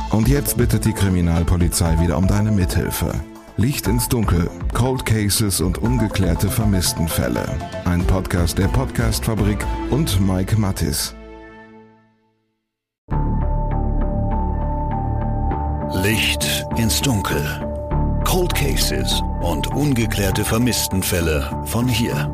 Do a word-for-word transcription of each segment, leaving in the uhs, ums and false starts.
Und jetzt bittet die Kriminalpolizei wieder um deine Mithilfe. Licht ins Dunkel, Cold Cases und ungeklärte Vermisstenfälle. Ein Podcast der Podcast-Fabrik und Mike Mattis. Licht ins Dunkel. Cold Cases und ungeklärte Vermisstenfälle von hier.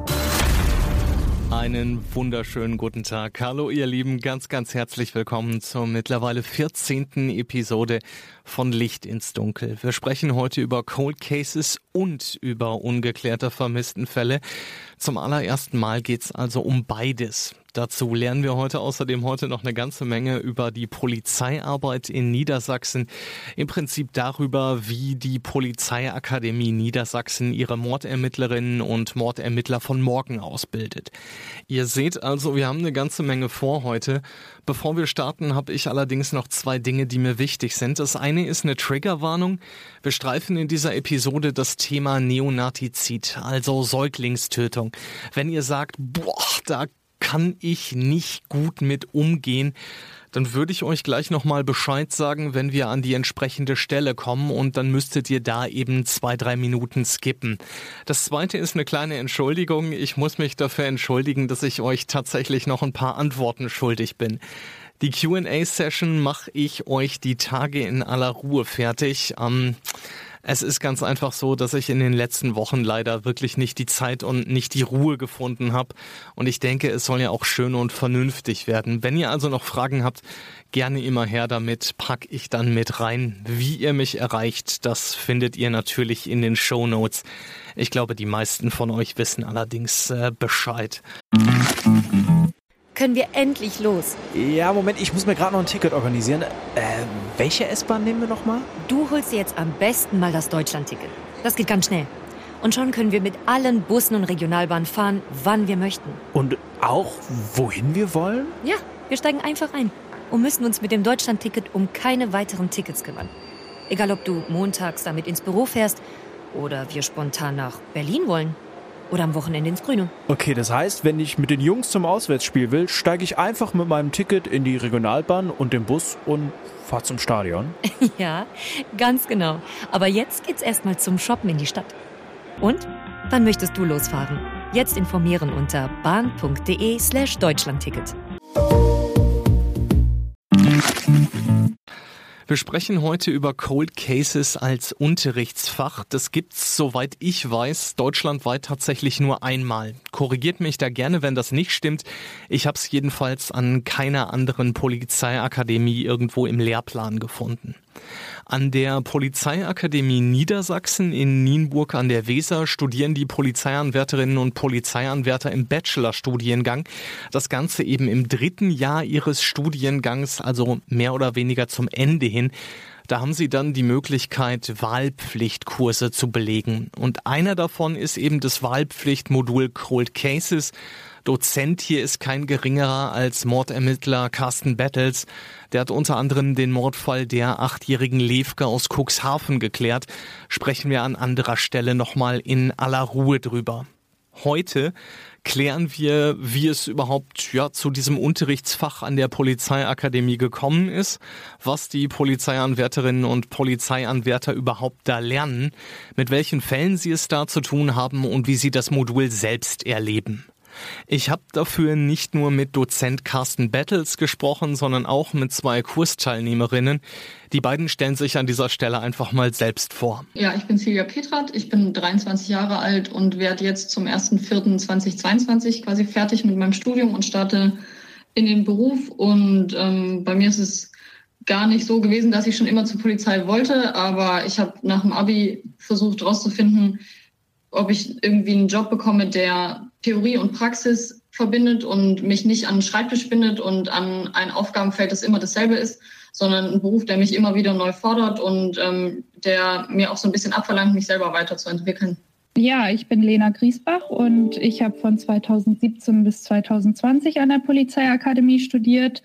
Einen wunderschönen guten Tag. Hallo ihr Lieben, ganz, ganz herzlich willkommen zur mittlerweile vierzehnten Episode von Licht ins Dunkel. Wir sprechen heute über Cold Cases und über ungeklärte Vermisstenfälle. Zum allerersten Mal geht's also um beides. Dazu lernen wir heute außerdem heute noch eine ganze Menge über die Polizeiarbeit in Niedersachsen. Im Prinzip darüber, wie die Polizeiakademie Niedersachsen ihre Mordermittlerinnen und Mordermittler von morgen ausbildet. Ihr seht also, wir haben eine ganze Menge vor heute. Bevor wir starten, habe ich allerdings noch zwei Dinge, die mir wichtig sind. Das eine ist eine Triggerwarnung. Wir streifen in dieser Episode das Thema Neonatizid, also Säuglingstötung. Wenn ihr sagt, boah, da kann ich nicht gut mit umgehen, dann würde ich euch gleich nochmal Bescheid sagen, wenn wir an die entsprechende Stelle kommen, und dann müsstet ihr da eben zwei, drei Minuten skippen. Das zweite ist eine kleine Entschuldigung. Ich muss mich dafür entschuldigen, dass ich euch tatsächlich noch ein paar Antworten schuldig bin. Die Q and A-Session mache ich euch die Tage in aller Ruhe fertig. Ähm, Es ist ganz einfach so, dass ich in den letzten Wochen leider wirklich nicht die Zeit und nicht die Ruhe gefunden habe. Und ich denke, es soll ja auch schön und vernünftig werden. Wenn ihr also noch Fragen habt, gerne immer her damit, pack ich dann mit rein. Wie ihr mich erreicht, das findet ihr natürlich in den Shownotes. Ich glaube, die meisten von euch wissen allerdings äh, Bescheid. Können wir endlich los? Ja, Moment, ich muss mir gerade noch ein Ticket organisieren. Äh, welche S-Bahn nehmen wir nochmal? Du holst dir jetzt am besten mal das Deutschland-Ticket. Das geht ganz schnell. Und schon können wir mit allen Bussen und Regionalbahnen fahren, wann wir möchten. Und auch, wohin wir wollen? Ja, wir steigen einfach ein und müssen uns mit dem Deutschland-Ticket um keine weiteren Tickets kümmern. Egal, ob du montags damit ins Büro fährst oder wir spontan nach Berlin wollen. Oder am Wochenende ins Grüne. Okay, das heißt, wenn ich mit den Jungs zum Auswärtsspiel will, steige ich einfach mit meinem Ticket in die Regionalbahn und den Bus und fahre zum Stadion. Ja, ganz genau. Aber jetzt geht's erstmal zum Shoppen in die Stadt. Und? Wann möchtest du losfahren? Jetzt informieren unter bahn.de slash Deutschlandticket. Wir sprechen heute über Cold Cases als Unterrichtsfach. Das gibt's, soweit ich weiß, deutschlandweit tatsächlich nur einmal. Korrigiert mich da gerne, wenn das nicht stimmt. Ich habe es jedenfalls an keiner anderen Polizeiakademie irgendwo im Lehrplan gefunden. An der Polizeiakademie Niedersachsen in Nienburg an der Weser studieren die Polizeianwärterinnen und Polizeianwärter im Bachelorstudiengang. Das Ganze eben im dritten Jahr ihres Studiengangs, also mehr oder weniger zum Ende hin. Da haben sie dann die Möglichkeit, Wahlpflichtkurse zu belegen. Und einer davon ist eben das Wahlpflichtmodul Cold Cases. Dozent hier ist kein geringerer als Mordermittler Carsten Battles. Der hat unter anderem den Mordfall der achtjährigen Levke aus Cuxhaven geklärt. Sprechen wir an anderer Stelle nochmal in aller Ruhe drüber. Heute klären wir, wie es überhaupt ja, zu diesem Unterrichtsfach an der Polizeiakademie gekommen ist, was die Polizeianwärterinnen und Polizeianwärter überhaupt da lernen, mit welchen Fällen sie es da zu tun haben und wie sie das Modul selbst erleben. Ich habe dafür nicht nur mit Dozent Carsten Battles gesprochen, sondern auch mit zwei Kursteilnehmerinnen. Die beiden stellen sich an dieser Stelle einfach mal selbst vor. Ja, ich bin Silvia Petrat, ich bin dreiundzwanzig Jahre alt und werde jetzt zum ersten vierten zweitausendzweiundzwanzig quasi fertig mit meinem Studium und starte in den Beruf. Und ähm, bei mir ist es gar nicht so gewesen, dass ich schon immer zur Polizei wollte, aber ich habe nach dem Abi versucht herauszufinden, ob ich irgendwie einen Job bekomme, der Theorie und Praxis verbindet und mich nicht an den Schreibtisch bindet und an ein Aufgabenfeld, das immer dasselbe ist, sondern ein Beruf, der mich immer wieder neu fordert und ähm, der mir auch so ein bisschen abverlangt, mich selber weiterzuentwickeln. Ja, ich bin Lena Griesbach und ich habe von zweitausendsiebzehn bis zweitausendzwanzig an der Polizeiakademie studiert.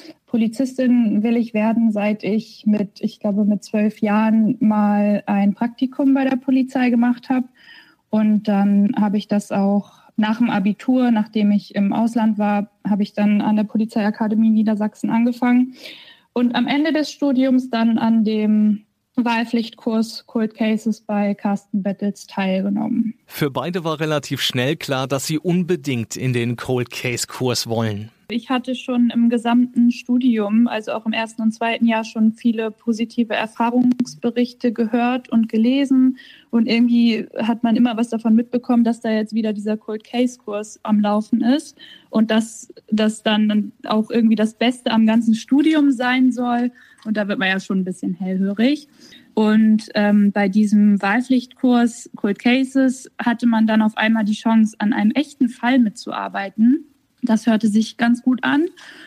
Polizistin will ich werden, seit ich mit, ich glaube, mit zwölf Jahren mal ein Praktikum bei der Polizei gemacht habe. Und dann habe ich das auch nach dem Abitur, nachdem ich im Ausland war, habe ich dann an der Polizeiakademie Niedersachsen angefangen. Und am Ende des Studiums dann an dem Wahlpflichtkurs Cold Cases bei Carsten Bettels teilgenommen. Für beide war relativ schnell klar, dass sie unbedingt in den Cold Case Kurs wollen. Ich hatte schon im gesamten Studium, also auch im ersten und zweiten Jahr, schon viele positive Erfahrungsberichte gehört und gelesen. Und irgendwie hat man immer was davon mitbekommen, dass da jetzt wieder dieser Cold Case Kurs am Laufen ist und dass das dann auch irgendwie das Beste am ganzen Studium sein soll. Und da wird man ja schon ein bisschen hellhörig. Und ähm, bei diesem Wahlpflichtkurs Cold Cases hatte man dann auf einmal die Chance, an einem echten Fall mitzuarbeiten. Das hörte sich ganz gut an.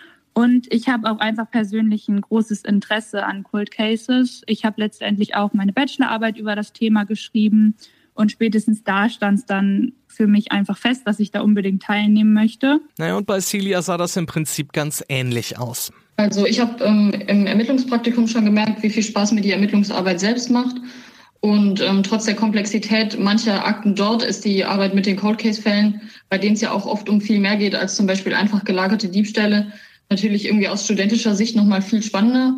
Und ich habe auch einfach persönlich ein großes Interesse an Cold Cases. Ich habe letztendlich auch meine Bachelorarbeit über das Thema geschrieben. Und spätestens da stand es dann für mich einfach fest, dass ich da unbedingt teilnehmen möchte. Naja, und bei Celia sah das im Prinzip ganz ähnlich aus. Also ich habe ähm, im Ermittlungspraktikum schon gemerkt, wie viel Spaß mir die Ermittlungsarbeit selbst macht. Und ähm, trotz der Komplexität mancher Akten dort ist die Arbeit mit den Cold-Case-Fällen, bei denen es ja auch oft um viel mehr geht als zum Beispiel einfach gelagerte Diebstähle, natürlich irgendwie aus studentischer Sicht nochmal viel spannender.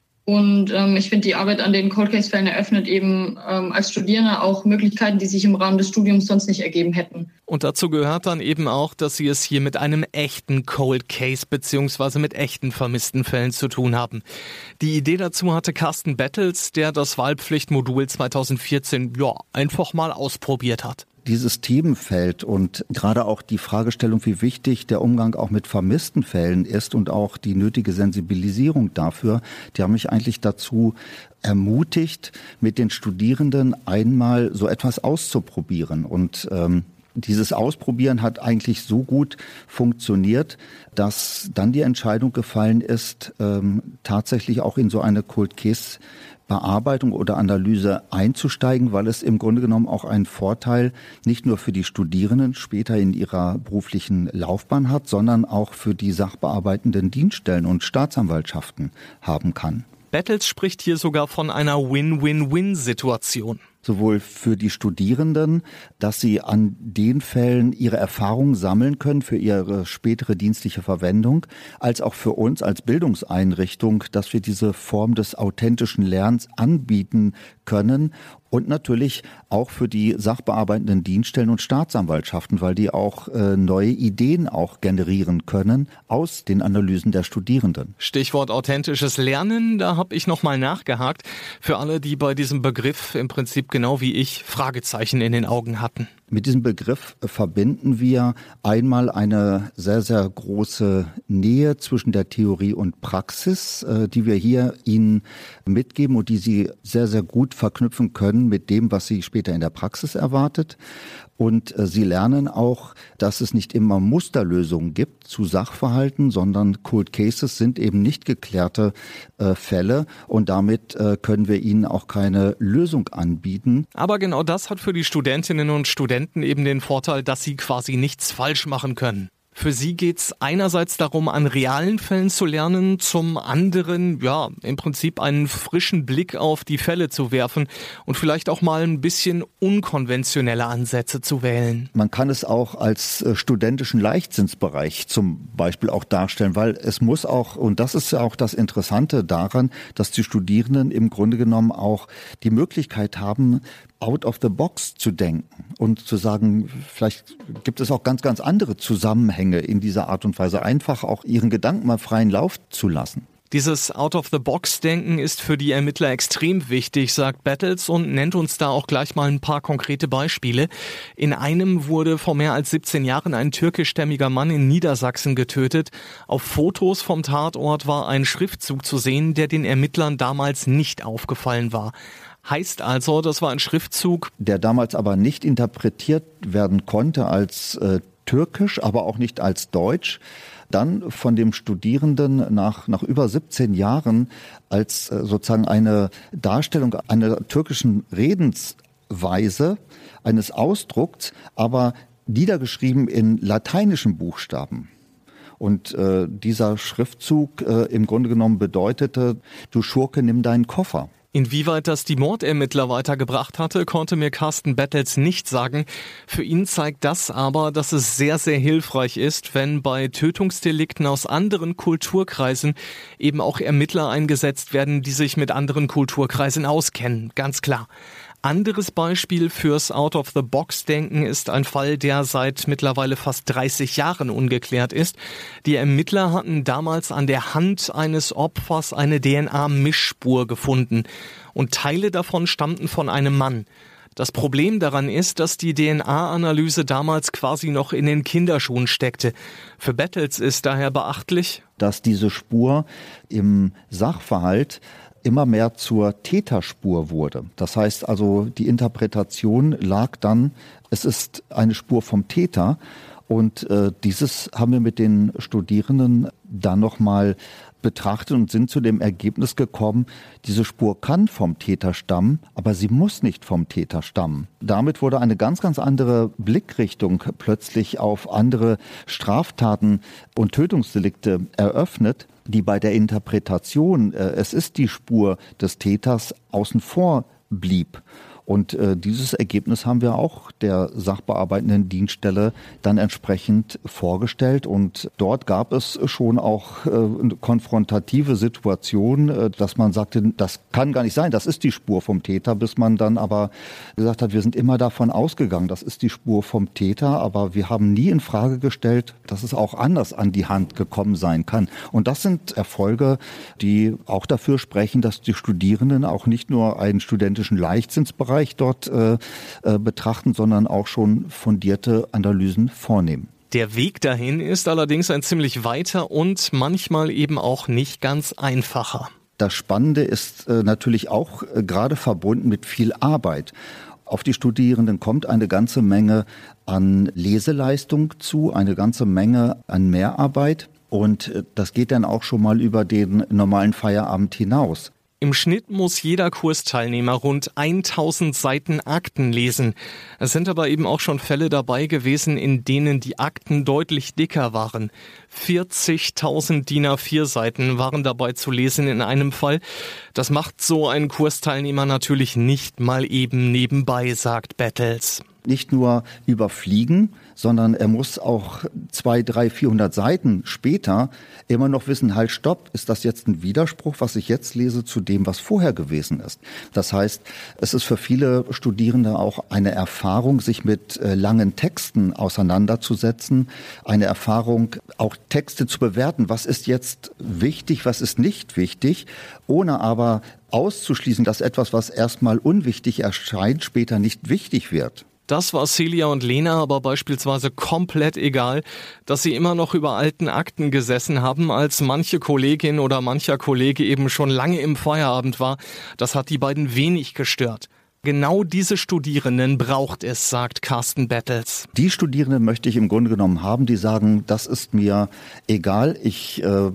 Und ähm, ich finde, die Arbeit an den Cold-Case-Fällen eröffnet eben ähm, als Studierende auch Möglichkeiten, die sich im Rahmen des Studiums sonst nicht ergeben hätten. Und dazu gehört dann eben auch, dass Sie es hier mit einem echten Cold Case bzw. mit echten vermissten Fällen zu tun haben. Die Idee dazu hatte Carsten Bettels, der das Wahlpflichtmodul zweitausendvierzehn ja einfach mal ausprobiert hat. Dieses Themenfeld und gerade auch die Fragestellung, wie wichtig der Umgang auch mit vermissten Fällen ist und auch die nötige Sensibilisierung dafür, die haben mich eigentlich dazu ermutigt, mit den Studierenden einmal so etwas auszuprobieren. Und ähm, dieses Ausprobieren hat eigentlich so gut funktioniert, dass dann die Entscheidung gefallen ist, ähm, tatsächlich auch in so eine Cold Case Bearbeitung oder Analyse einzusteigen, weil es im Grunde genommen auch einen Vorteil nicht nur für die Studierenden später in ihrer beruflichen Laufbahn hat, sondern auch für die sachbearbeitenden Dienststellen und Staatsanwaltschaften haben kann. Bettels spricht hier sogar von einer Win-Win-Win-Situation. Sowohl für die Studierenden, dass sie an den Fällen ihre Erfahrungen sammeln können für ihre spätere dienstliche Verwendung, als auch für uns als Bildungseinrichtung, dass wir diese Form des authentischen Lernens anbieten können und natürlich auch für die sachbearbeitenden Dienststellen und Staatsanwaltschaften, weil die auch äh, neue Ideen auch generieren können aus den Analysen der Studierenden. Stichwort authentisches Lernen, da habe ich nochmal nachgehakt. Für alle, die bei diesem Begriff im Prinzip genau wie ich Fragezeichen in den Augen hatten. Mit diesem Begriff verbinden wir einmal eine sehr, sehr große Nähe zwischen der Theorie und Praxis, die wir hier Ihnen mitgeben und die Sie sehr, sehr gut verknüpfen können mit dem, was Sie später in der Praxis erwartet. Und Sie lernen auch, dass es nicht immer Musterlösungen gibt zu Sachverhalten, sondern Cold Cases sind eben nicht geklärte äh, Fälle und damit äh, können wir Ihnen auch keine Lösung anbieten. Aber genau das hat für die Studentinnen und Studenten eben den Vorteil, dass sie quasi nichts falsch machen können. Für sie geht's einerseits darum, an realen Fällen zu lernen, zum anderen, ja, im Prinzip einen frischen Blick auf die Fälle zu werfen und vielleicht auch mal ein bisschen unkonventionelle Ansätze zu wählen. Man kann es auch als äh, studentischen Leichtsinnsbereich zum Beispiel auch darstellen, weil es muss auch, und das ist ja auch das Interessante daran, dass die Studierenden im Grunde genommen auch die Möglichkeit haben, out of the box zu denken und zu sagen, vielleicht gibt es auch ganz, ganz andere Zusammenhänge in dieser Art und Weise, einfach auch ihren Gedanken mal freien Lauf zu lassen. Dieses Out-of-the-Box-Denken ist für die Ermittler extrem wichtig, sagt Bettels und nennt uns da auch gleich mal ein paar konkrete Beispiele. In einem wurde vor mehr als siebzehn Jahren ein türkischstämmiger Mann in Niedersachsen getötet. Auf Fotos vom Tatort war ein Schriftzug zu sehen, der den Ermittlern damals nicht aufgefallen war. Heißt also, das war ein Schriftzug, der damals aber nicht interpretiert werden konnte als äh, türkisch, aber auch nicht als deutsch. Dann von dem Studierenden nach, nach über siebzehn Jahren als äh, sozusagen eine Darstellung einer türkischen Redensweise, eines Ausdrucks, aber niedergeschrieben in lateinischen Buchstaben. Und äh, dieser Schriftzug äh, im Grunde genommen bedeutete, du Schurke, nimm deinen Koffer. Inwieweit das die Mordermittler weitergebracht hatte, konnte mir Carsten Bettels nicht sagen. Für ihn zeigt das aber, dass es sehr, sehr hilfreich ist, wenn bei Tötungsdelikten aus anderen Kulturkreisen eben auch Ermittler eingesetzt werden, die sich mit anderen Kulturkreisen auskennen. Ganz klar. Anderes Beispiel fürs Out-of-the-Box-Denken ist ein Fall, der seit mittlerweile fast dreißig Jahren ungeklärt ist. Die Ermittler hatten damals an der Hand eines Opfers eine D N A-Mischspur gefunden und Teile davon stammten von einem Mann. Das Problem daran ist, dass die D N A-Analyse damals quasi noch in den Kinderschuhen steckte. Für Bettels ist daher beachtlich, dass diese Spur im Sachverhalt immer mehr zur Täterspur wurde. Das heißt also, die Interpretation lag dann, es ist eine Spur vom Täter. Und äh, dieses haben wir mit den Studierenden dann nochmal betrachtet und sind zu dem Ergebnis gekommen, diese Spur kann vom Täter stammen, aber sie muss nicht vom Täter stammen. Damit wurde eine ganz, ganz andere Blickrichtung plötzlich auf andere Straftaten und Tötungsdelikte eröffnet, die bei der Interpretation, äh, es ist die Spur des Täters, außen vor blieb. Und äh, dieses Ergebnis haben wir auch der sachbearbeitenden Dienststelle dann entsprechend vorgestellt. Und dort gab es schon auch äh, eine konfrontative Situation, äh, dass man sagte, das kann gar nicht sein, das ist die Spur vom Täter, bis man dann aber gesagt hat, wir sind immer davon ausgegangen, das ist die Spur vom Täter, aber wir haben nie in Frage gestellt, dass es auch anders an die Hand gekommen sein kann. Und das sind Erfolge, die auch dafür sprechen, dass die Studierenden auch nicht nur einen studentischen Leichtsinnsbereich dort äh, äh, betrachten, sondern auch schon fundierte Analysen vornehmen. Der Weg dahin ist allerdings ein ziemlich weiter und manchmal eben auch nicht ganz einfacher. Das Spannende ist äh, natürlich auch äh, gerade verbunden mit viel Arbeit. Auf die Studierenden kommt eine ganze Menge an Leseleistung zu, eine ganze Menge an Mehrarbeit und äh, das geht dann auch schon mal über den normalen Feierabend hinaus. Im Schnitt muss jeder Kursteilnehmer rund tausend Seiten Akten lesen. Es sind aber eben auch schon Fälle dabei gewesen, in denen die Akten deutlich dicker waren. vierzigtausend D I N A vier Seiten waren dabei zu lesen in einem Fall. Das macht so ein Kursteilnehmer natürlich nicht mal eben nebenbei, sagt Bettels. Nicht nur überfliegen, sondern er muss auch zwei, drei, vierhundert Seiten später immer noch wissen, halt, stopp, ist das jetzt ein Widerspruch, was ich jetzt lese, zu dem, was vorher gewesen ist? Das heißt, es ist für viele Studierende auch eine Erfahrung, sich mit äh, langen Texten auseinanderzusetzen, eine Erfahrung, auch Texte zu bewerten, was ist jetzt wichtig, was ist nicht wichtig, ohne aber auszuschließen, dass etwas, was erstmal unwichtig erscheint, später nicht wichtig wird. Das war Celia und Lena aber beispielsweise komplett egal, dass sie immer noch über alten Akten gesessen haben, als manche Kollegin oder mancher Kollege eben schon lange im Feierabend war. Das hat die beiden wenig gestört. Genau diese Studierenden braucht es, sagt Carsten Bettels. Die Studierenden möchte ich im Grunde genommen haben, die sagen, das ist mir egal, ich äh,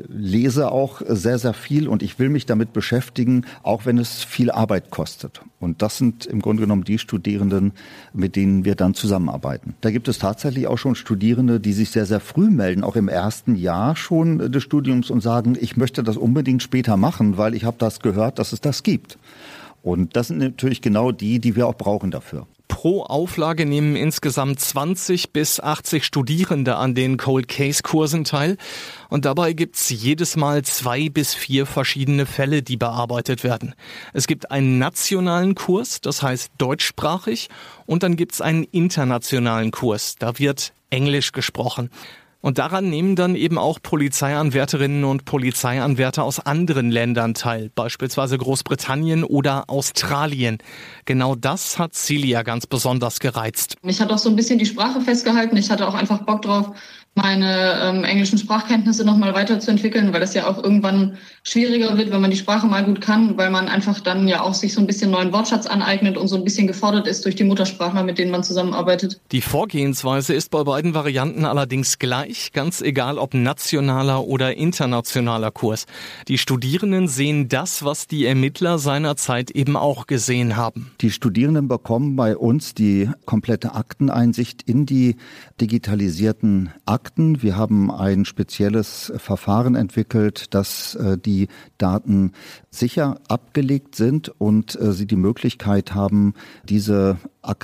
lese auch sehr, sehr viel und ich will mich damit beschäftigen, auch wenn es viel Arbeit kostet. Und das sind im Grunde genommen die Studierenden, mit denen wir dann zusammenarbeiten. Da gibt es tatsächlich auch schon Studierende, die sich sehr, sehr früh melden, auch im ersten Jahr schon des Studiums und sagen, ich möchte das unbedingt später machen, weil ich habe das gehört, dass es das gibt. Und das sind natürlich genau die, die wir auch brauchen dafür. Pro Auflage nehmen insgesamt zwanzig bis achtzig Studierende an den Cold Case Kursen teil. Und dabei gibt's jedes Mal zwei bis vier verschiedene Fälle, die bearbeitet werden. Es gibt einen nationalen Kurs, das heißt deutschsprachig. Und dann gibt's einen internationalen Kurs, da wird Englisch gesprochen. Und daran nehmen dann eben auch Polizeianwärterinnen und Polizeianwärter aus anderen Ländern teil, beispielsweise Großbritannien oder Australien. Genau das hat Celia ganz besonders gereizt. Mich hat auch so ein bisschen die Sprache festgehalten. Ich hatte auch einfach Bock drauf, meine ähm, englischen Sprachkenntnisse nochmal weiterzuentwickeln, weil das ja auch irgendwann schwieriger wird, wenn man die Sprache mal gut kann, weil man einfach dann ja auch sich so ein bisschen neuen Wortschatz aneignet und so ein bisschen gefordert ist durch die Muttersprachler, mit denen man zusammenarbeitet. Die Vorgehensweise ist bei beiden Varianten allerdings gleich, ganz egal ob nationaler oder internationaler Kurs. Die Studierenden sehen das, was die Ermittler seinerzeit eben auch gesehen haben. Die Studierenden bekommen bei uns die komplette Akteneinsicht in die digitalisierten Akten. Akten. Wir haben ein spezielles Verfahren entwickelt, dass äh, die Daten sicher abgelegt sind und äh, Sie die Möglichkeit haben, diese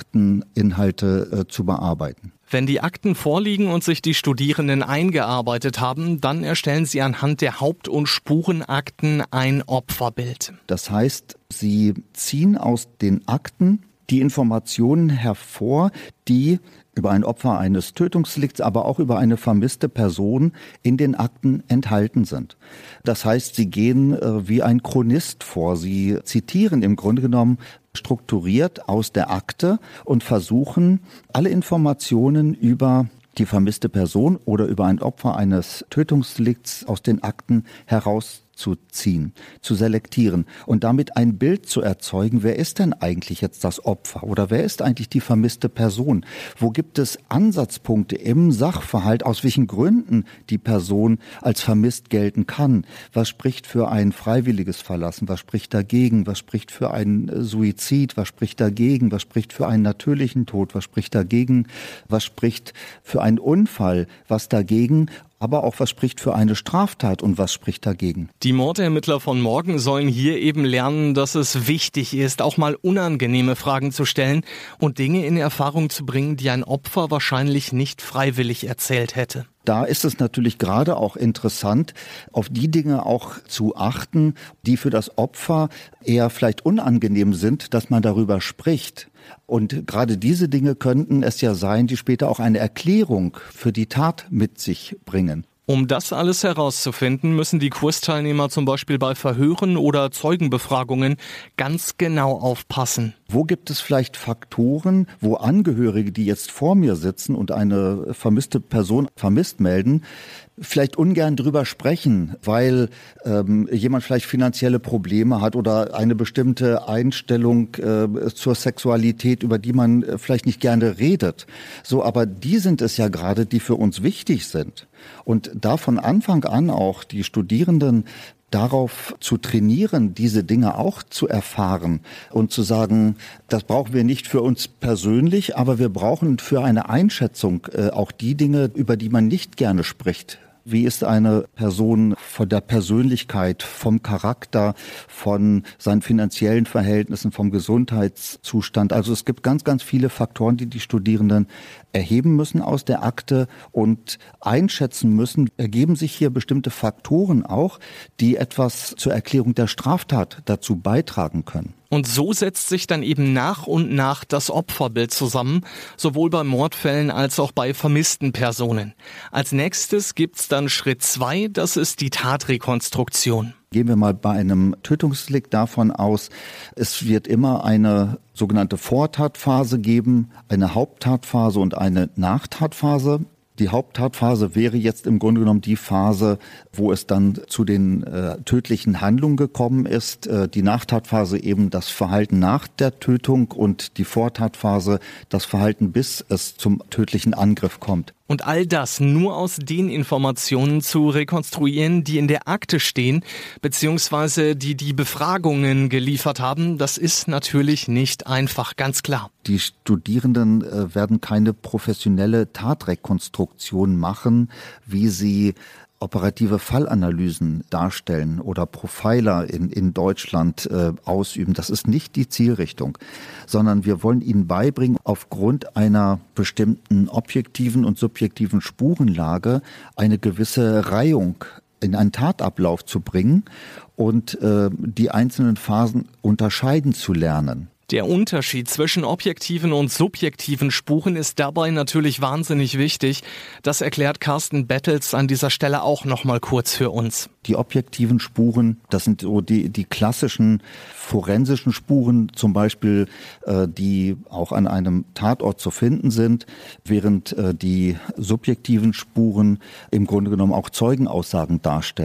Akteninhalte äh, zu bearbeiten. Wenn die Akten vorliegen und sich die Studierenden eingearbeitet haben, dann erstellen sie anhand der Haupt- und Spurenakten ein Opferbild. Das heißt, sie ziehen aus den Akten die Informationen hervor, die über ein Opfer eines Tötungsdelikts, aber auch über eine vermisste Person in den Akten enthalten sind. Das heißt, sie gehen äh, wie ein Chronist vor. Sie zitieren im Grunde genommen strukturiert aus der Akte und versuchen, alle Informationen über die vermisste Person oder über ein Opfer eines Tötungsdelikts aus den Akten herauszuziehen, zu selektieren und damit ein Bild zu erzeugen, wer ist denn eigentlich jetzt das Opfer oder wer ist eigentlich die vermisste Person? Wo gibt es Ansatzpunkte im Sachverhalt, aus welchen Gründen die Person als vermisst gelten kann? Was spricht für ein freiwilliges Verlassen? Was spricht dagegen? Was spricht für einen Suizid? Was spricht dagegen? Was spricht für einen natürlichen Tod? Was spricht dagegen? Was spricht für einen Unfall? Was dagegen? Aber auch, was spricht für eine Straftat und was spricht dagegen? Die Mordermittler von morgen sollen hier eben lernen, dass es wichtig ist, auch mal unangenehme Fragen zu stellen und Dinge in Erfahrung zu bringen, die ein Opfer wahrscheinlich nicht freiwillig erzählt hätte. Da ist es natürlich gerade auch interessant, auf die Dinge auch zu achten, die für das Opfer eher vielleicht unangenehm sind, dass man darüber spricht. Und gerade diese Dinge könnten es ja sein, die später auch eine Erklärung für die Tat mit sich bringen. Um das alles herauszufinden, müssen die Kursteilnehmer zum Beispiel bei Verhören oder Zeugenbefragungen ganz genau aufpassen. Wo gibt es vielleicht Faktoren, wo Angehörige, die jetzt vor mir sitzen und eine vermisste Person vermisst melden, vielleicht ungern drüber sprechen, weil ähm, jemand vielleicht finanzielle Probleme hat oder eine bestimmte Einstellung äh, zur Sexualität, über die man äh, vielleicht nicht gerne redet. So, aber die sind es ja gerade, die für uns wichtig sind. Und da von Anfang an auch die Studierenden darauf zu trainieren, diese Dinge auch zu erfahren und zu sagen, das brauchen wir nicht für uns persönlich, aber wir brauchen für eine Einschätzung äh, auch die Dinge, über die man nicht gerne spricht. Wie ist eine Person von der Persönlichkeit, vom Charakter, von seinen finanziellen Verhältnissen, vom Gesundheitszustand? Also es gibt ganz, ganz viele Faktoren, die die Studierenden erheben müssen aus der Akte und einschätzen müssen. Ergeben sich hier bestimmte Faktoren auch, die etwas zur Erklärung der Straftat dazu beitragen können. Und so setzt sich dann eben nach und nach das Opferbild zusammen, sowohl bei Mordfällen als auch bei vermissten Personen. Als nächstes gibt's dann Schritt zwei, das ist die Tatrekonstruktion. Gehen wir mal bei einem Tötungsdelikt davon aus, es wird immer eine sogenannte Vortatphase geben, eine Haupttatphase und eine Nachtatphase. Die Haupttatphase wäre jetzt im Grunde genommen die Phase, wo es dann zu den äh, tödlichen Handlungen gekommen ist. Äh, die Nachtatphase eben das Verhalten nach der Tötung und die Vortatphase das Verhalten, bis es zum tödlichen Angriff kommt. Und all das nur aus den Informationen zu rekonstruieren, die in der Akte stehen, beziehungsweise die die Befragungen geliefert haben, das ist natürlich nicht einfach, ganz klar. Die Studierenden äh, werden keine professionelle Tatrekonstruktion machen, wie sie operative Fallanalysen darstellen oder Profiler in, in Deutschland äh, ausüben. Das ist nicht die Zielrichtung, sondern wir wollen ihnen beibringen, aufgrund einer bestimmten objektiven und subjektiven Spurenlage eine gewisse Reihung in einen Tatablauf zu bringen und äh, die einzelnen Phasen unterscheiden zu lernen. Der Unterschied zwischen objektiven und subjektiven Spuren ist dabei natürlich wahnsinnig wichtig. Das erklärt Carsten Bettels an dieser Stelle auch noch mal kurz für uns. Die objektiven Spuren, das sind so die, die klassischen forensischen Spuren, zum Beispiel, äh, die auch an einem Tatort zu finden sind, während äh, die subjektiven Spuren im Grunde genommen auch Zeugenaussagen darstellen.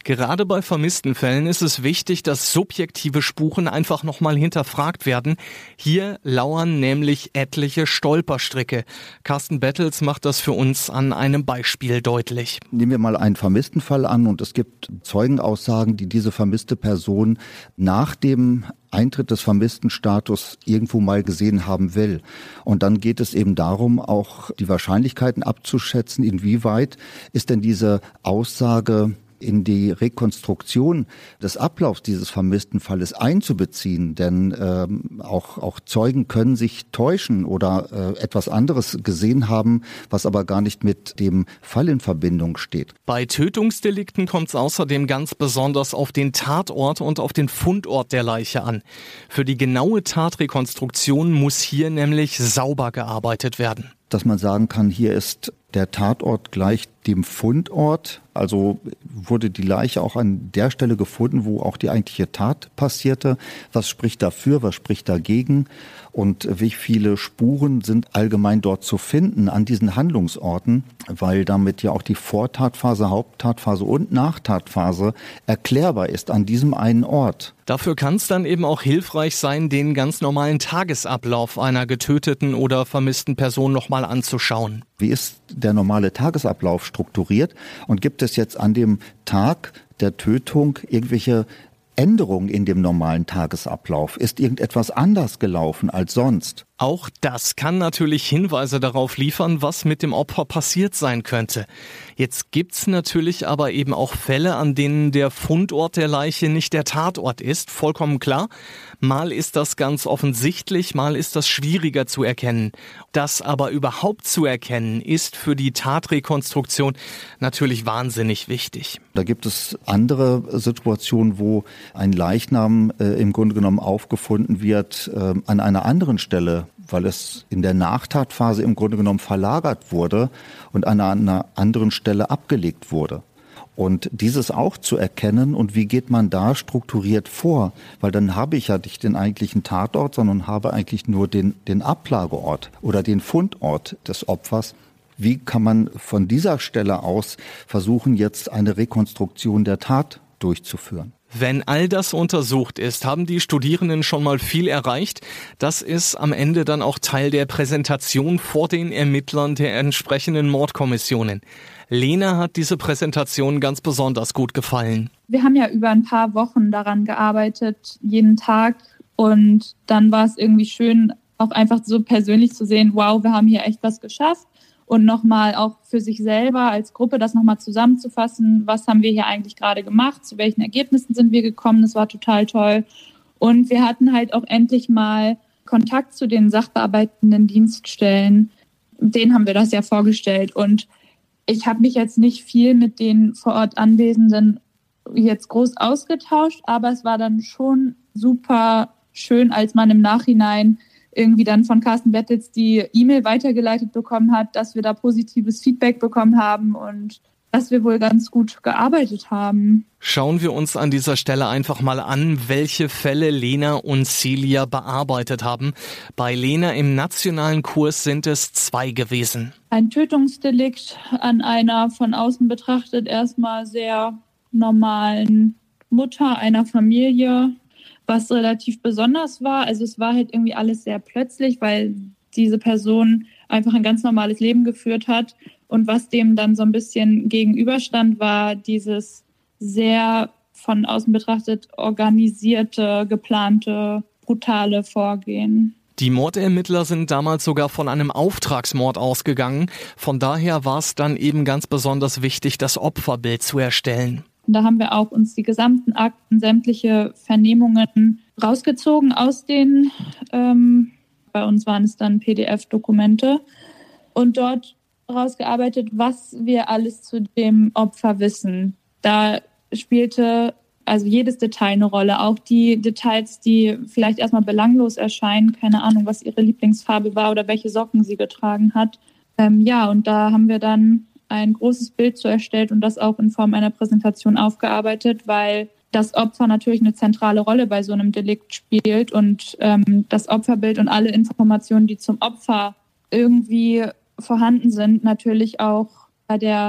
Gerade bei vermissten Fällen ist es wichtig, dass subjektive Spuren einfach nochmal hinterfragt werden. Hier lauern nämlich etliche Stolperstricke. Carsten Bettels macht das für uns an einem Beispiel deutlich. Nehmen wir mal einen vermissten Fall an und es gibt Zeugenaussagen, die diese vermisste Person nach dem Eintritt des Vermisstenstatus irgendwo mal gesehen haben will. Und dann geht es eben darum, auch die Wahrscheinlichkeiten abzuschätzen, inwieweit ist denn diese Aussage in die Rekonstruktion des Ablaufs dieses vermissten Falles einzubeziehen. Denn ähm, auch, auch Zeugen können sich täuschen oder äh, etwas anderes gesehen haben, was aber gar nicht mit dem Fall in Verbindung steht. Bei Tötungsdelikten kommt es außerdem ganz besonders auf den Tatort und auf den Fundort der Leiche an. Für die genaue Tatrekonstruktion muss hier nämlich sauber gearbeitet werden. Dass man sagen kann, hier ist der Tatort gleich dem Fundort. Also wurde die Leiche auch an der Stelle gefunden, wo auch die eigentliche Tat passierte. Was spricht dafür, was spricht dagegen? Und wie viele Spuren sind allgemein dort zu finden an diesen Handlungsorten? Weil damit ja auch die Vortatphase, Haupttatphase und Nachtatphase erklärbar ist an diesem einen Ort. Dafür kann es dann eben auch hilfreich sein, den ganz normalen Tagesablauf einer getöteten oder vermissten Person nochmal anzuschauen. Wie ist der normale Tagesablauf strukturiert? Und gibt es jetzt an dem Tag der Tötung irgendwelche Änderungen in dem normalen Tagesablauf? Ist irgendetwas anders gelaufen als sonst? Auch das kann natürlich Hinweise darauf liefern, was mit dem Opfer passiert sein könnte. Jetzt gibt's natürlich aber eben auch Fälle, an denen der Fundort der Leiche nicht der Tatort ist, vollkommen klar. Mal ist das ganz offensichtlich, mal ist das schwieriger zu erkennen. Das aber überhaupt zu erkennen, ist für die Tatrekonstruktion natürlich wahnsinnig wichtig. Da gibt es andere Situationen, wo ein Leichnam äh, im Grunde genommen aufgefunden wird äh, an einer anderen Stelle, weil es in der Nachtatphase im Grunde genommen verlagert wurde und an einer anderen Stelle abgelegt wurde. Und dieses auch zu erkennen und wie geht man da strukturiert vor, weil dann habe ich ja nicht den eigentlichen Tatort, sondern habe eigentlich nur den, den Ablageort oder den Fundort des Opfers. Wie kann man von dieser Stelle aus versuchen, jetzt eine Rekonstruktion der Tat durchzuführen? Wenn all das untersucht ist, haben die Studierenden schon mal viel erreicht. Das ist am Ende dann auch Teil der Präsentation vor den Ermittlern der entsprechenden Mordkommissionen. Lena hat diese Präsentation ganz besonders gut gefallen. Wir haben ja über ein paar Wochen daran gearbeitet, jeden Tag. Und dann war es irgendwie schön, auch einfach so persönlich zu sehen, wow, wir haben hier echt was geschafft. Und nochmal auch für sich selber als Gruppe das nochmal zusammenzufassen, was haben wir hier eigentlich gerade gemacht, zu welchen Ergebnissen sind wir gekommen, das war total toll. Und wir hatten halt auch endlich mal Kontakt zu den sachbearbeitenden Dienststellen, denen haben wir das ja vorgestellt. Und ich habe mich jetzt nicht viel mit den vor Ort Anwesenden jetzt groß ausgetauscht, aber es war dann schon super schön, als man im Nachhinein irgendwie dann von Carsten Bettels die E-Mail weitergeleitet bekommen hat, dass wir da positives Feedback bekommen haben und dass wir wohl ganz gut gearbeitet haben. Schauen wir uns an dieser Stelle einfach mal an, welche Fälle Lena und Celia bearbeitet haben. Bei Lena im nationalen Kurs sind es zwei gewesen. Ein Tötungsdelikt an einer von außen betrachtet erstmal sehr normalen Mutter einer Familie, was relativ besonders war. Also es war halt irgendwie alles sehr plötzlich, weil diese Person einfach ein ganz normales Leben geführt hat. Und was dem dann so ein bisschen gegenüberstand, war dieses sehr von außen betrachtet organisierte, geplante, brutale Vorgehen. Die Mordermittler sind damals sogar von einem Auftragsmord ausgegangen. Von daher war es dann eben ganz besonders wichtig, das Opferbild zu erstellen. Und da haben wir auch uns die gesamten Akten, sämtliche Vernehmungen rausgezogen aus den, ähm, bei uns waren es dann P D F-Dokumente und dort rausgearbeitet, was wir alles zu dem Opfer wissen. Da spielte also jedes Detail eine Rolle, auch die Details, die vielleicht erstmal belanglos erscheinen, keine Ahnung, was ihre Lieblingsfarbe war oder welche Socken sie getragen hat. Ähm, ja, und da haben wir dann ein großes Bild zu erstellt und das auch in Form einer Präsentation aufgearbeitet, weil das Opfer natürlich eine zentrale Rolle bei so einem Delikt spielt und ähm, das Opferbild und alle Informationen, die zum Opfer irgendwie vorhanden sind, natürlich auch bei der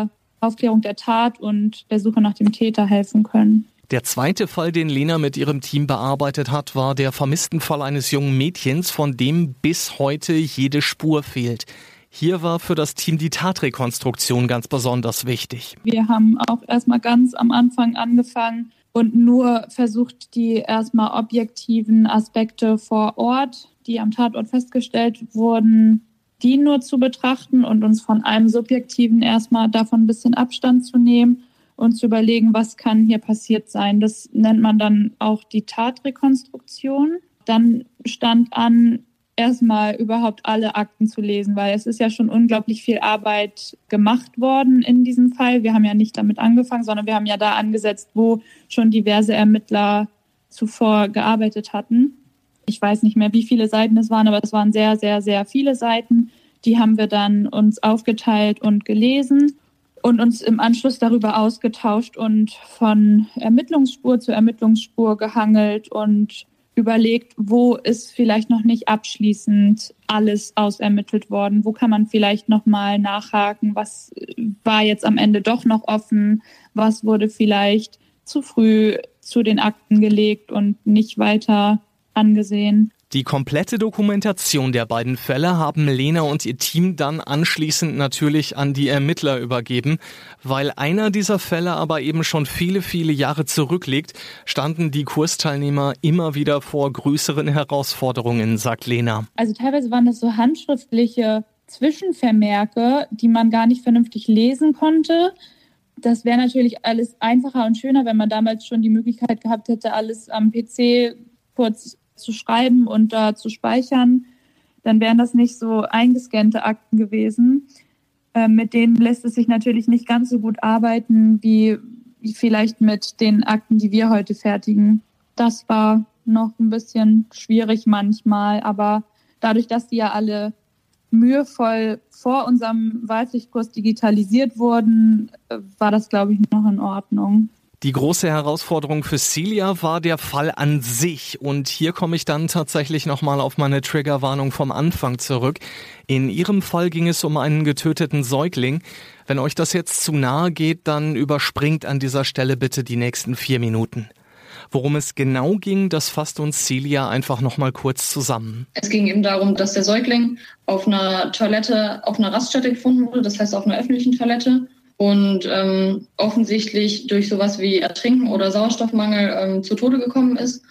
Aufklärung der Tat und der Suche nach dem Täter helfen können. Der zweite Fall, den Lena mit ihrem Team bearbeitet hat, war der vermissten Fall eines jungen Mädchens, von dem bis heute jede Spur fehlt. Hier war für das Team die Tatrekonstruktion ganz besonders wichtig. Wir haben auch erstmal ganz am Anfang angefangen und nur versucht, die erstmal objektiven Aspekte vor Ort, die am Tatort festgestellt wurden, die nur zu betrachten und uns von einem Subjektiven erstmal davon ein bisschen Abstand zu nehmen und zu überlegen, was kann hier passiert sein. Das nennt man dann auch die Tatrekonstruktion. Dann stand an, erstmal überhaupt alle Akten zu lesen, weil es ist ja schon unglaublich viel Arbeit gemacht worden in diesem Fall. Wir haben ja nicht damit angefangen, sondern wir haben ja da angesetzt, wo schon diverse Ermittler zuvor gearbeitet hatten. Ich weiß nicht mehr, wie viele Seiten es waren, aber es waren sehr, sehr, sehr viele Seiten. Die haben wir dann uns aufgeteilt und gelesen und uns im Anschluss darüber ausgetauscht und von Ermittlungsspur zu Ermittlungsspur gehangelt und überlegt, wo ist vielleicht noch nicht abschließend alles ausermittelt worden, wo kann man vielleicht noch mal nachhaken, was war jetzt am Ende doch noch offen, was wurde vielleicht zu früh zu den Akten gelegt und nicht weiter angesehen. Die komplette Dokumentation der beiden Fälle haben Lena und ihr Team dann anschließend natürlich an die Ermittler übergeben. Weil einer dieser Fälle aber eben schon viele, viele Jahre zurückliegt, standen die Kursteilnehmer immer wieder vor größeren Herausforderungen, sagt Lena. Also teilweise waren das so handschriftliche Zwischenvermerke, die man gar nicht vernünftig lesen konnte. Das wäre natürlich alles einfacher und schöner, wenn man damals schon die Möglichkeit gehabt hätte, alles am P C kurz zu schreiben und da zu speichern, dann wären das nicht so eingescannte Akten gewesen. Äh, mit denen lässt es sich natürlich nicht ganz so gut arbeiten, wie vielleicht mit den Akten, die wir heute fertigen. Das war noch ein bisschen schwierig manchmal, aber dadurch, dass die ja alle mühevoll vor unserem Wahlpflichtkurs digitalisiert wurden, war das, glaube ich, noch in Ordnung. Die große Herausforderung für Celia war der Fall an sich. Und hier komme ich dann tatsächlich nochmal auf meine Triggerwarnung vom Anfang zurück. In ihrem Fall ging es um einen getöteten Säugling. Wenn euch das jetzt zu nahe geht, dann überspringt an dieser Stelle bitte die nächsten vier Minuten. Worum es genau ging, das fasst uns Celia einfach nochmal kurz zusammen. Es ging eben darum, dass der Säugling auf einer Toilette, auf einer Raststätte gefunden wurde, das heißt auf einer öffentlichen Toilette. Und ähm, offensichtlich durch sowas wie Ertrinken oder Sauerstoffmangel ähm, zu Tode gekommen ist.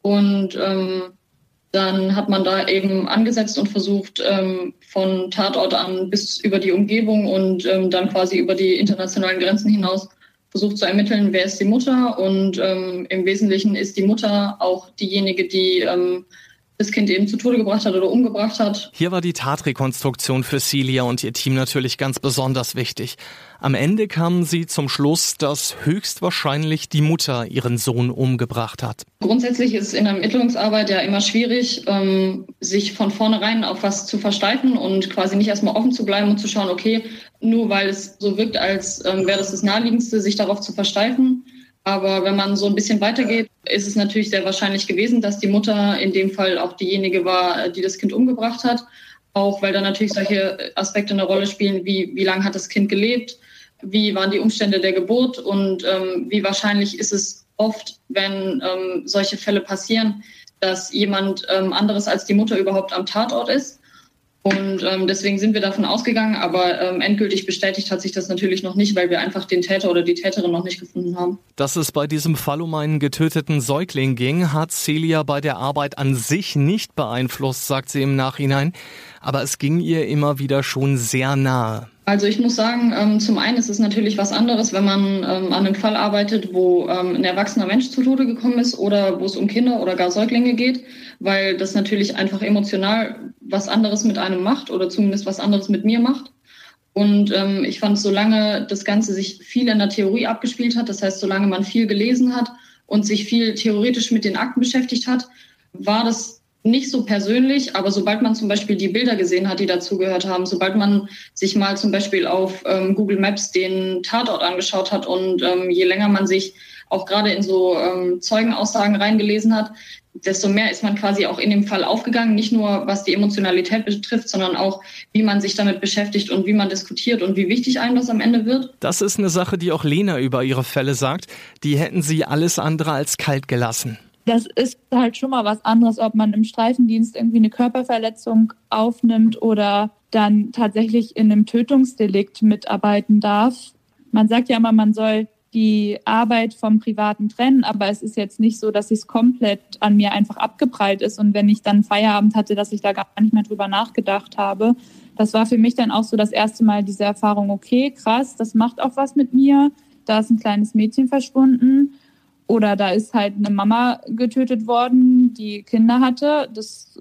Und ähm, dann hat man da eben angesetzt und versucht, ähm, von Tatort an bis über die Umgebung und ähm, dann quasi über die internationalen Grenzen hinaus versucht zu ermitteln, wer ist die Mutter. Und ähm, im Wesentlichen ist die Mutter auch diejenige, die ähm, das Kind eben zu Tode gebracht hat oder umgebracht hat. Hier war die Tatrekonstruktion für Celia und ihr Team natürlich ganz besonders wichtig. Am Ende kamen sie zum Schluss, dass höchstwahrscheinlich die Mutter ihren Sohn umgebracht hat. Grundsätzlich ist es in der Ermittlungsarbeit ja immer schwierig, ähm, sich von vornherein auf was zu versteifen und quasi nicht erstmal offen zu bleiben und zu schauen, okay, nur weil es so wirkt, als ähm, wäre das das Naheliegendste, sich darauf zu versteifen. Aber wenn man so ein bisschen weitergeht, ist es natürlich sehr wahrscheinlich gewesen, dass die Mutter in dem Fall auch diejenige war, die das Kind umgebracht hat. Auch weil da natürlich solche Aspekte eine Rolle spielen, wie wie lange hat das Kind gelebt, wie waren die Umstände der Geburt und ähm, wie wahrscheinlich ist es oft, wenn ähm, solche Fälle passieren, dass jemand ähm, anderes als die Mutter überhaupt am Tatort ist. Und ähm, deswegen sind wir davon ausgegangen, aber ähm, endgültig bestätigt hat sich das natürlich noch nicht, weil wir einfach den Täter oder die Täterin noch nicht gefunden haben. Dass es bei diesem Fall um einen getöteten Säugling ging, hat Celia bei der Arbeit an sich nicht beeinflusst, sagt sie im Nachhinein. Aber es ging ihr immer wieder schon sehr nahe. Also ich muss sagen, ähm, zum einen ist es natürlich was anderes, wenn man ähm, an einem Fall arbeitet, wo ähm, ein erwachsener Mensch zu Tode gekommen ist oder wo es um Kinder oder gar Säuglinge geht, weil das natürlich einfach emotional was anderes mit einem macht oder zumindest was anderes mit mir macht. Und ähm, ich fand, solange das Ganze sich viel in der Theorie abgespielt hat, das heißt, solange man viel gelesen hat und sich viel theoretisch mit den Akten beschäftigt hat, war das nicht so persönlich, aber sobald man zum Beispiel die Bilder gesehen hat, die dazugehört haben, sobald man sich mal zum Beispiel auf ähm, Google Maps den Tatort angeschaut hat und ähm, je länger man sich auch gerade in so ähm, Zeugenaussagen reingelesen hat, desto mehr ist man quasi auch in dem Fall aufgegangen, nicht nur was die Emotionalität betrifft, sondern auch, wie man sich damit beschäftigt und wie man diskutiert und wie wichtig einem das am Ende wird. Das ist eine Sache, die auch Lena über ihre Fälle sagt. Die hätten sie alles andere als kalt gelassen. Das ist halt schon mal was anderes, ob man im Streifendienst irgendwie eine Körperverletzung aufnimmt oder dann tatsächlich in einem Tötungsdelikt mitarbeiten darf. Man sagt ja immer, man soll die Arbeit vom Privaten trennen, aber es ist jetzt nicht so, dass es komplett an mir einfach abgeprallt ist und wenn ich dann Feierabend hatte, dass ich da gar nicht mehr drüber nachgedacht habe. Das war für mich dann auch so das erste Mal diese Erfahrung, okay, krass, das macht auch was mit mir. Da ist ein kleines Mädchen verschwunden. Oder da ist halt eine Mama getötet worden, die Kinder hatte. Das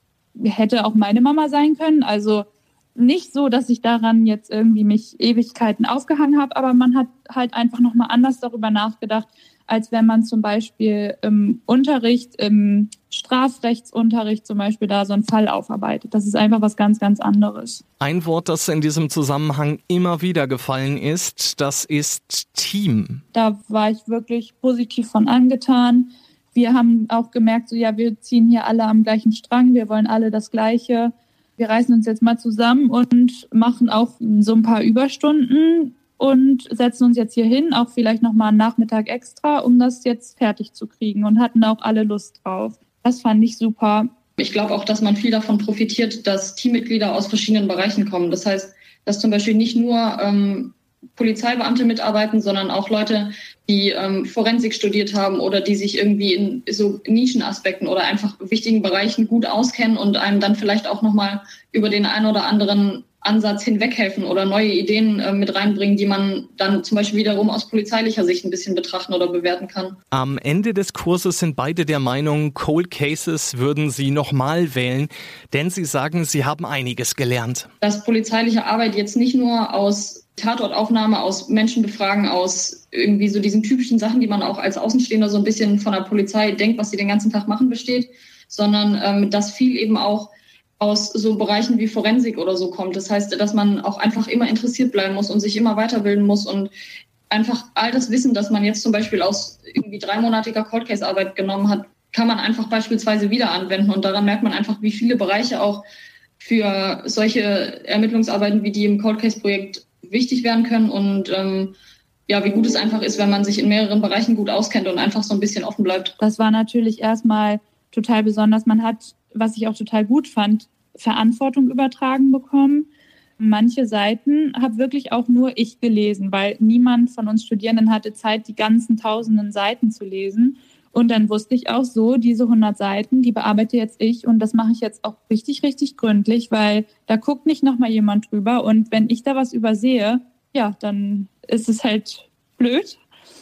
hätte auch meine Mama sein können. Also nicht so, dass ich daran jetzt irgendwie mich Ewigkeiten aufgehangen habe, aber man hat halt einfach nochmal anders darüber nachgedacht, als wenn man zum Beispiel im Unterricht, im Strafrechtsunterricht zum Beispiel da so einen Fall aufarbeitet. Das ist einfach was ganz, ganz anderes. Ein Wort, das in diesem Zusammenhang immer wieder gefallen ist, das ist Team. Da war ich wirklich positiv von angetan. Wir haben auch gemerkt, so ja, wir ziehen hier alle am gleichen Strang, wir wollen alle das Gleiche. Wir reißen uns jetzt mal zusammen und machen auch so ein paar Überstunden und setzen uns jetzt hier hin, auch vielleicht nochmal einen Nachmittag extra, um das jetzt fertig zu kriegen und hatten auch alle Lust drauf. Das fand ich super. Ich glaube auch, dass man viel davon profitiert, dass Teammitglieder aus verschiedenen Bereichen kommen. Das heißt, dass zum Beispiel nicht nur ähm, Polizeibeamte mitarbeiten, sondern auch Leute, die ähm, Forensik studiert haben oder die sich irgendwie in so Nischenaspekten oder einfach wichtigen Bereichen gut auskennen und einem dann vielleicht auch nochmal über den einen oder anderen Ansatz hinweghelfen oder neue Ideen äh, mit reinbringen, die man dann zum Beispiel wiederum aus polizeilicher Sicht ein bisschen betrachten oder bewerten kann. Am Ende des Kurses sind beide der Meinung, Cold Cases würden sie nochmal wählen, denn sie sagen, sie haben einiges gelernt. Dass polizeiliche Arbeit jetzt nicht nur aus Tatortaufnahme, aus Menschenbefragen, aus irgendwie so diesen typischen Sachen, die man auch als Außenstehender so ein bisschen von der Polizei denkt, was sie den ganzen Tag machen, besteht, sondern ähm, dass viel eben auch aus so Bereichen wie Forensik oder so kommt. Das heißt, dass man auch einfach immer interessiert bleiben muss und sich immer weiterbilden muss und einfach all das Wissen, das man jetzt zum Beispiel aus irgendwie dreimonatiger Cold-Case-Arbeit genommen hat, kann man einfach beispielsweise wieder anwenden. Und daran merkt man einfach, wie viele Bereiche auch für solche Ermittlungsarbeiten wie die im Cold-Case-Projekt wichtig werden können und ähm, ja, wie gut es einfach ist, wenn man sich in mehreren Bereichen gut auskennt und einfach so ein bisschen offen bleibt. Das war natürlich erstmal total besonders. Man hat, was ich auch total gut fand, Verantwortung übertragen bekommen. Manche Seiten habe wirklich auch nur ich gelesen, weil niemand von uns Studierenden hatte Zeit, die ganzen tausenden Seiten zu lesen. Und dann wusste ich auch so, diese hundert Seiten, die bearbeite jetzt ich und das mache ich jetzt auch richtig, richtig gründlich, weil da guckt nicht nochmal jemand drüber und wenn ich da was übersehe, ja, dann ist es halt blöd.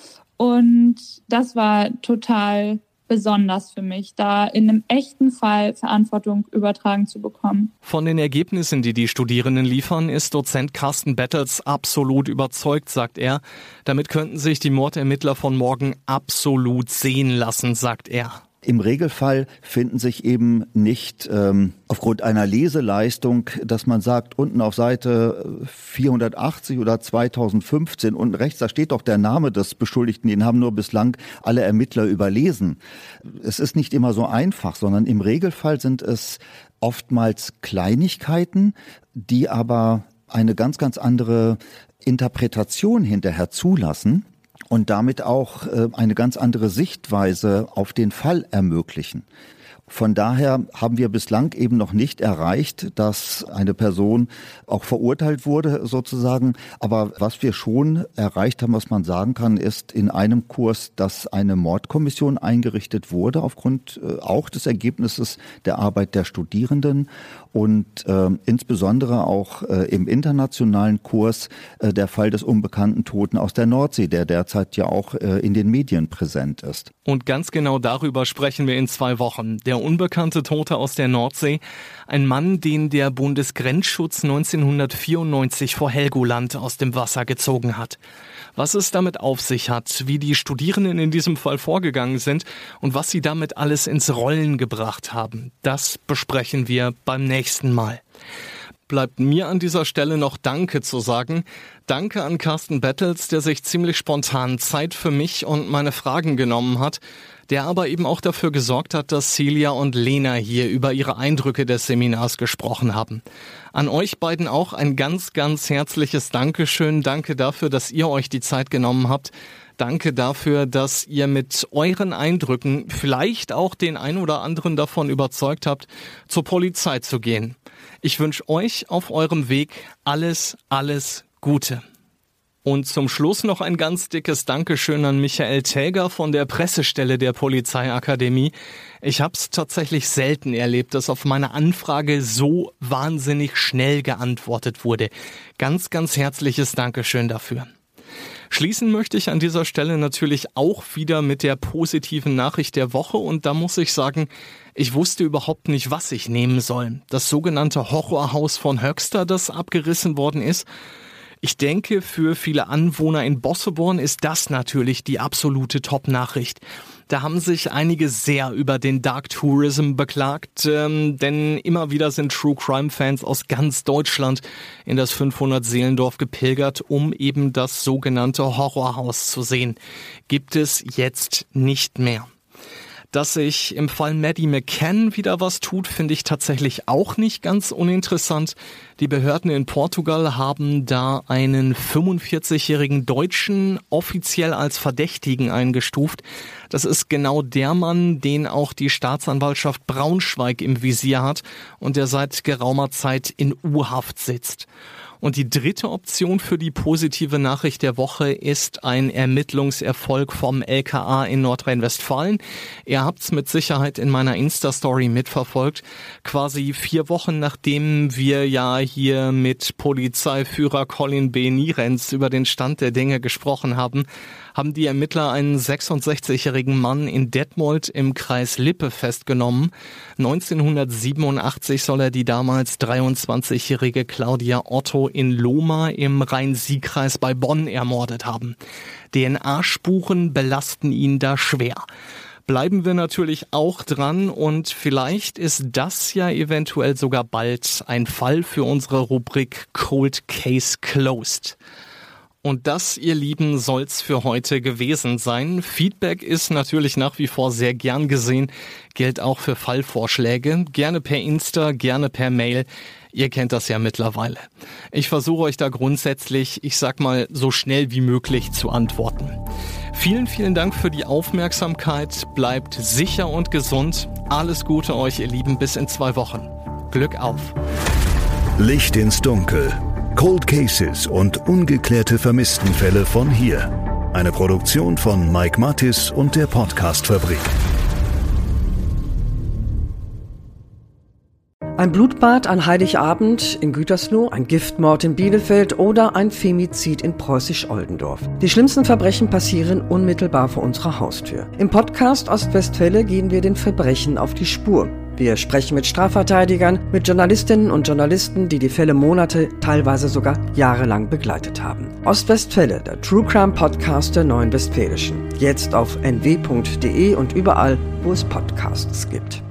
Und das war total besonders für mich, da in einem echten Fall Verantwortung übertragen zu bekommen. Von den Ergebnissen, die die Studierenden liefern, ist Dozent Carsten Bettels absolut überzeugt, sagt er. Damit könnten sich die Mordermittler von morgen absolut sehen lassen, sagt er. Im Regelfall finden sich eben nicht ähm, aufgrund einer Leseleistung, dass man sagt, unten auf Seite vierhundertachtzig oder zweitausendfünfzehn, unten rechts, da steht doch der Name des Beschuldigten, den haben nur bislang alle Ermittler überlesen. Es ist nicht immer so einfach, sondern im Regelfall sind es oftmals Kleinigkeiten, die aber eine ganz, ganz andere Interpretation hinterher zulassen. Und damit auch äh, eine ganz andere Sichtweise auf den Fall ermöglichen. Von daher haben wir bislang eben noch nicht erreicht, dass eine Person auch verurteilt wurde sozusagen. Aber was wir schon erreicht haben, was man sagen kann, ist in einem Kurs, dass eine Mordkommission eingerichtet wurde aufgrund äh, auch des Ergebnisses der Arbeit der Studierenden und äh, insbesondere auch äh, im internationalen Kurs äh, der Fall des unbekannten Toten aus der Nordsee, der derzeit ja auch äh, in den Medien präsent ist. Und ganz genau darüber sprechen wir in zwei Wochen. Der unbekannte Tote aus der Nordsee, ein Mann, den der Bundesgrenzschutz neunzehnhundertvierundneunzig vor Helgoland aus dem Wasser gezogen hat. Was es damit auf sich hat, wie die Studierenden in diesem Fall vorgegangen sind und was sie damit alles ins Rollen gebracht haben, das besprechen wir beim nächsten Mal. bleibt mir an dieser Stelle noch Danke zu sagen. Danke an Carsten Bettels, der sich ziemlich spontan Zeit für mich und meine Fragen genommen hat, der aber eben auch dafür gesorgt hat, dass Celia und Lena hier über ihre Eindrücke des Seminars gesprochen haben. An euch beiden auch ein ganz, ganz herzliches Dankeschön. Danke dafür, dass ihr euch die Zeit genommen habt. Danke dafür, dass ihr mit euren Eindrücken vielleicht auch den ein oder anderen davon überzeugt habt, zur Polizei zu gehen. Ich wünsche euch auf eurem Weg alles, alles Gute. Und zum Schluss noch ein ganz dickes Dankeschön an Michael Täger von der Pressestelle der Polizeiakademie. Ich habe es tatsächlich selten erlebt, dass auf meine Anfrage so wahnsinnig schnell geantwortet wurde. Ganz, ganz herzliches Dankeschön dafür. Schließen möchte ich an dieser Stelle natürlich auch wieder mit der positiven Nachricht der Woche und da muss ich sagen, ich wusste überhaupt nicht, was ich nehmen soll. Das sogenannte Horrorhaus von Höxter, das abgerissen worden ist. Ich denke, für viele Anwohner in Bosseborn ist das natürlich die absolute Top-Nachricht. Da haben sich einige sehr über den Dark Tourism beklagt, ähm, denn immer wieder sind True-Crime-Fans aus ganz Deutschland in das fünfhundert-Seelendorf gepilgert, um eben das sogenannte Horrorhaus zu sehen. Gibt es jetzt nicht mehr. Dass sich im Fall Maddie McCann wieder was tut, finde ich tatsächlich auch nicht ganz uninteressant. Die Behörden in Portugal haben da einen fünfundvierzigjährigen Deutschen offiziell als Verdächtigen eingestuft. Das ist genau der Mann, den auch die Staatsanwaltschaft Braunschweig im Visier hat und der seit geraumer Zeit in U-Haft sitzt. Und die dritte Option für die positive Nachricht der Woche ist ein Ermittlungserfolg vom L K A in Nordrhein-Westfalen. Ihr habt's mit Sicherheit in meiner Insta-Story mitverfolgt. Quasi vier Wochen nachdem wir ja hier mit Polizeiführer Colin B. Nierenz über den Stand der Dinge gesprochen haben, haben die Ermittler einen sechsundsechzigjährigen Mann in Detmold im Kreis Lippe festgenommen. neunzehnhundertsiebenundachtzig soll er die damals dreiundzwanzigjährige Claudia Otto in Lohmar im Rhein-Sieg-Kreis bei Bonn ermordet haben. D N A-Spuren belasten ihn da schwer. Bleiben wir natürlich auch dran und vielleicht ist das ja eventuell sogar bald ein Fall für unsere Rubrik Cold Case Closed. Und das, ihr Lieben, soll's für heute gewesen sein. Feedback ist natürlich nach wie vor sehr gern gesehen, gilt auch für Fallvorschläge. Gerne per Insta, gerne per Mail. Ihr kennt das ja mittlerweile. Ich versuche euch da grundsätzlich, ich sag mal, so schnell wie möglich zu antworten. Vielen, vielen Dank für die Aufmerksamkeit. Bleibt sicher und gesund. Alles Gute euch, ihr Lieben, bis in zwei Wochen. Glück auf. Licht ins Dunkel. Cold Cases und ungeklärte Vermisstenfälle von hier. Eine Produktion von Mike Mattis und der Podcast-Fabrik. Ein Blutbad an Heiligabend in Gütersloh, ein Giftmord in Bielefeld oder ein Femizid in Preußisch-Oldendorf. Die schlimmsten Verbrechen passieren unmittelbar vor unserer Haustür. Im Podcast Ostwestfälle gehen wir den Verbrechen auf die Spur. Wir sprechen mit Strafverteidigern, mit Journalistinnen und Journalisten, die die Fälle Monate, teilweise sogar jahrelang begleitet haben. Ostwestfälle, der True Crime Podcast der Neuen Westfälischen. Jetzt auf n w punkt d e und überall, wo es Podcasts gibt.